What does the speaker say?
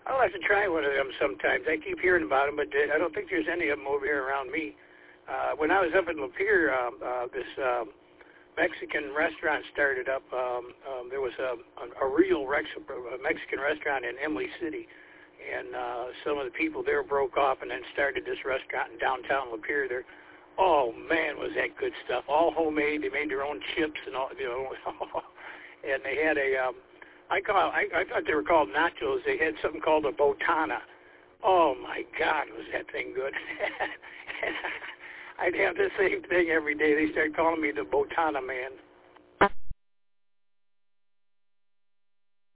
I'll have to try one of them sometimes. I keep hearing about them, but I don't think there's any of them over here around me. When I was up in Lapeer, this Mexican restaurant started up. There was a real Mexican restaurant in Emily City, and some of the people there broke off and then started this restaurant in downtown Lapeer. There, oh man, was that good stuff! All homemade. They made their own chips and all, you know. And they had a, I thought they were called nachos. They had something called a botana. Oh my God, was that thing good! I'd have the same thing every day. They started calling me the Botana Man.